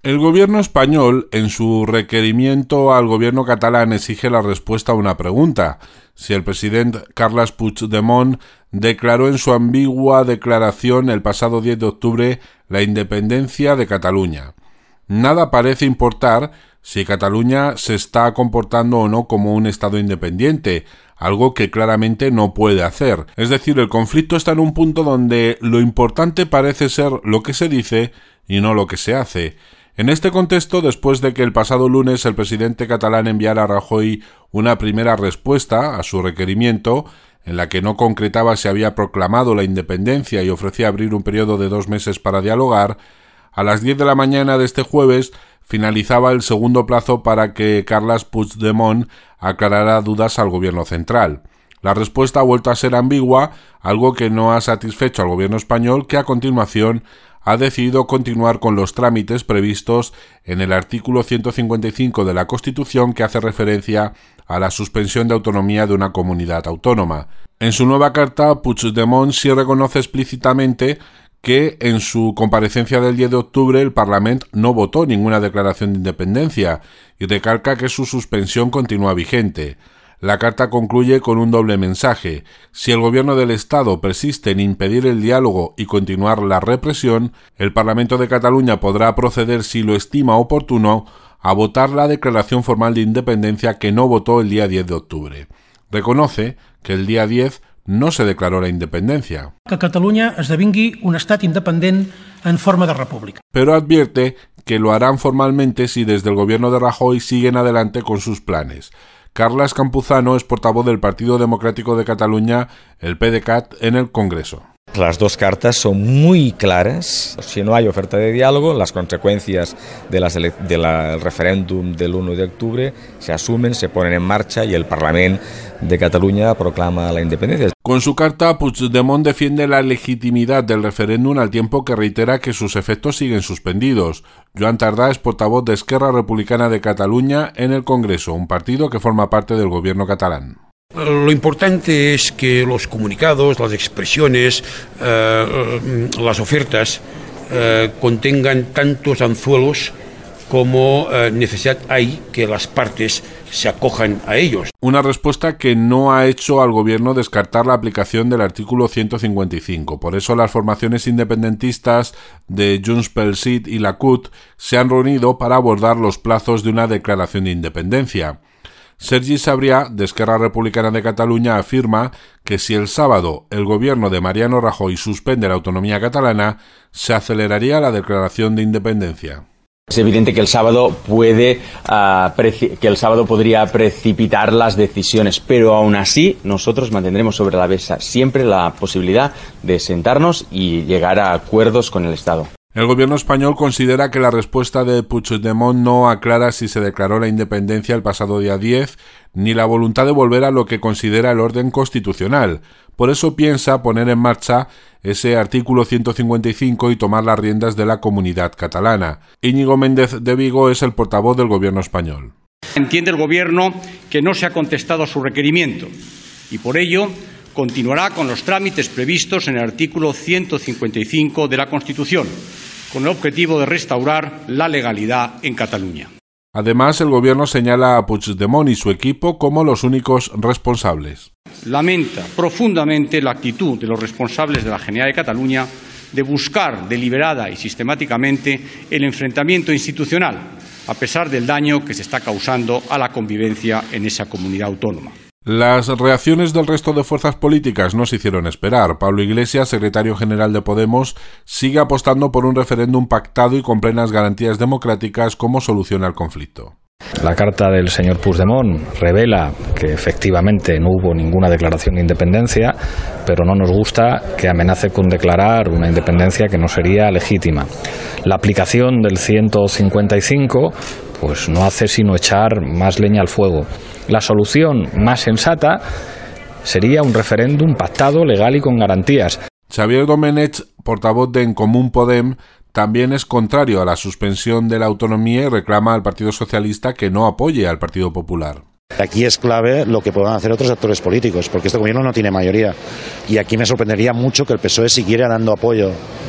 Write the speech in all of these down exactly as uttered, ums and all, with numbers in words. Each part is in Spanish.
El gobierno español, en su requerimiento al gobierno catalán, exige la respuesta a una pregunta: si el presidente Carles Puigdemont declaró en su ambigua declaración el pasado diez de octubre la independencia de Cataluña. Nada parece importar si Cataluña se está comportando o no como un Estado independiente, algo que claramente no puede hacer. Es decir, el conflicto está en un punto donde lo importante parece ser lo que se dice y no lo que se hace. En este contexto, después de que el pasado lunes el presidente catalán enviara a Rajoy una primera respuesta a su requerimiento, en la que no concretaba si había proclamado la independencia y ofrecía abrir un periodo de dos meses para dialogar, a las diez de la mañana de este jueves finalizaba el segundo plazo para que Carles Puigdemont aclarara dudas al gobierno central. La respuesta ha vuelto a ser ambigua, algo que no ha satisfecho al gobierno español, que a continuación ha decidido continuar con los trámites previstos en el artículo ciento cincuenta y cinco de la Constitución, que hace referencia a la suspensión de autonomía de una comunidad autónoma. En su nueva carta, Puigdemont sí reconoce explícitamente que en su comparecencia del diez de octubre el Parlamento no votó ninguna declaración de independencia y recalca que su suspensión continúa vigente. La carta concluye con un doble mensaje: si el gobierno del Estado persiste en impedir el diálogo y continuar la represión, el Parlamento de Cataluña podrá proceder, si lo estima oportuno, a votar la declaración formal de independencia que no votó el día diez de octubre. Reconoce que el día diez no se declaró la independencia. Que Catalunya esdevingui un estat independent en forma de república. Pero advierte que lo harán formalmente si desde el gobierno de Rajoy siguen adelante con sus planes. Carles Campuzano es portavoz del Partido Democrático de Cataluña, el PDeCAT, en el Congreso. Las dos cartas son muy claras. Si no hay oferta de diálogo, las consecuencias de las ele- del de referéndum del uno de octubre se asumen, se ponen en marcha y el Parlamento de Cataluña proclama la independencia. Con su carta, Puigdemont defiende la legitimidad del referéndum al tiempo que reitera que sus efectos siguen suspendidos. Joan Tardá es portavoz de Esquerra Republicana de Cataluña en el Congreso, un partido que forma parte del gobierno catalán. Lo importante es que los comunicados, las expresiones, eh, las ofertas eh, contengan tantos anzuelos como eh, necesidad hay que las partes se acojan a ellos. Una respuesta que no ha hecho al gobierno descartar la aplicación del artículo ciento cincuenta y cinco. Por eso las formaciones independentistas de Junts pel Sí y la C U T se han reunido para abordar los plazos de una declaración de independencia. Sergi Sabrià, de Esquerra Republicana de Cataluña, afirma que si el sábado el gobierno de Mariano Rajoy suspende la autonomía catalana, se aceleraría la declaración de independencia. Es evidente que el sábado puede uh, preci- que el sábado podría precipitar las decisiones, pero aún así nosotros mantendremos sobre la mesa siempre la posibilidad de sentarnos y llegar a acuerdos con el Estado. El gobierno español considera que la respuesta de Puigdemont no aclara si se declaró la independencia el pasado día diez, ni la voluntad de volver a lo que considera el orden constitucional. Por eso piensa poner en marcha ese artículo ciento cincuenta y cinco y tomar las riendas de la comunidad catalana. Íñigo Méndez de Vigo es el portavoz del gobierno español. Entiende el gobierno que no se ha contestado a su requerimiento y por ello continuará con los trámites previstos en el artículo ciento cincuenta y cinco de la Constitución, con el objetivo de restaurar la legalidad en Cataluña. Además, el gobierno señala a Puigdemont y su equipo como los únicos responsables. Lamenta profundamente la actitud de los responsables de la Generalitat de Cataluña de buscar deliberada y sistemáticamente el enfrentamiento institucional, a pesar del daño que se está causando a la convivencia en esa comunidad autónoma. Las reacciones del resto de fuerzas políticas no se hicieron esperar. Pablo Iglesias, secretario general de Podemos, sigue apostando por un referéndum pactado y con plenas garantías democráticas como solución al conflicto. La carta del señor Puigdemont revela que efectivamente no hubo ninguna declaración de independencia, pero no nos gusta que amenace con declarar una independencia que no sería legítima. La aplicación del ciento cincuenta y cinco pues no hace sino echar más leña al fuego. La solución más sensata sería un referéndum pactado, legal y con garantías. Xavier Domenech, portavoz de En Comú Podem, también es contrario a la suspensión de la autonomía y reclama al Partido Socialista que no apoye al Partido Popular. Aquí es clave lo que puedan hacer otros actores políticos, porque este gobierno no tiene mayoría. Y aquí me sorprendería mucho que el P S O E siguiera dando apoyo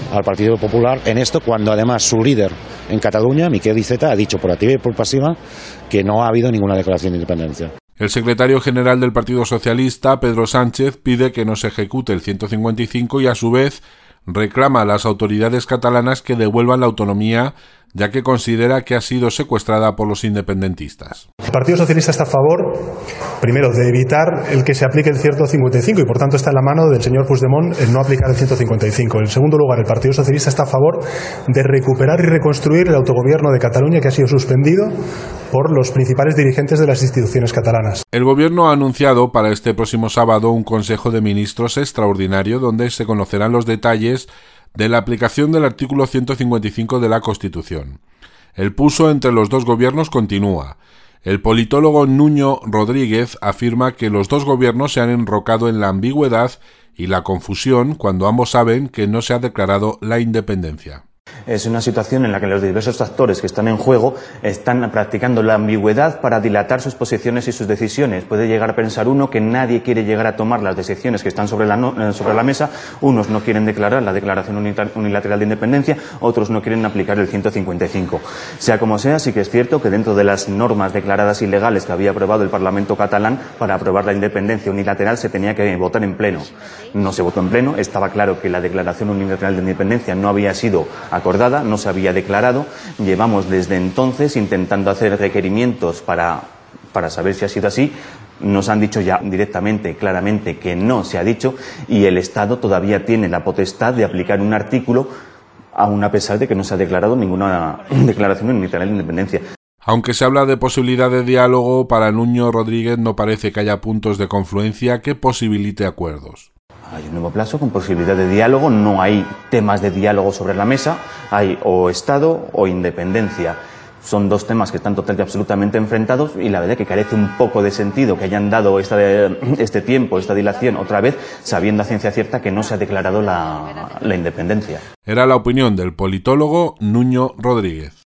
al Partido Popular en esto, cuando además su líder en Cataluña, Miquel Iceta, ha dicho por activa y por pasiva que no ha habido ninguna declaración de independencia. El secretario general del Partido Socialista, Pedro Sánchez, pide que no se ejecute el ciento cincuenta y cinco y a su vez reclama a las autoridades catalanas que devuelvan la autonomía, ya que considera que ha sido secuestrada por los independentistas. El Partido Socialista está a favor, primero, de evitar el que se aplique el ciento cincuenta y cinco y por tanto está en la mano del señor Puigdemont el no aplicar el ciento cincuenta y cinco. En segundo lugar, el Partido Socialista está a favor de recuperar y reconstruir el autogobierno de Cataluña, que ha sido suspendido por los principales dirigentes de las instituciones catalanas. El Gobierno ha anunciado para este próximo sábado un Consejo de Ministros extraordinario donde se conocerán los detalles de la aplicación del artículo ciento cincuenta y cinco de la Constitución. El pulso entre los dos gobiernos continúa. El politólogo Nuño Rodríguez afirma que los dos gobiernos se han enrocado en la ambigüedad y la confusión cuando ambos saben que no se ha declarado la independencia. Es una situación en la que los diversos actores que están en juego están practicando la ambigüedad para dilatar sus posiciones y sus decisiones. Puede llegar a pensar uno que nadie quiere llegar a tomar las decisiones que están sobre la, no, sobre la mesa. Unos no quieren declarar la declaración unilateral de independencia, otros no quieren aplicar el ciento cincuenta y cinco. Sea como sea, sí que es cierto que dentro de las normas declaradas ilegales que había aprobado el Parlamento catalán, para aprobar la independencia unilateral se tenía que votar en pleno. No se votó en pleno, estaba claro que la declaración unilateral de independencia no había sido acordada, no se había declarado. Llevamos desde entonces intentando hacer requerimientos para, para saber si ha sido así. Nos han dicho ya directamente, claramente, que no se ha dicho, y el Estado todavía tiene la potestad de aplicar un artículo, aun a pesar de que no se ha declarado ninguna declaración unilateral de independencia. Aunque se habla de posibilidad de diálogo, para Nuño Rodríguez no parece que haya puntos de confluencia que posibilite acuerdos. Hay un nuevo plazo con posibilidad de diálogo, no hay temas de diálogo sobre la mesa, hay o Estado o independencia. Son dos temas que están totalmente y absolutamente enfrentados y la verdad que carece un poco de sentido que hayan dado esta, este tiempo, esta dilación otra vez, sabiendo a ciencia cierta que no se ha declarado la, la independencia. Era la opinión del politólogo Nuño Rodríguez.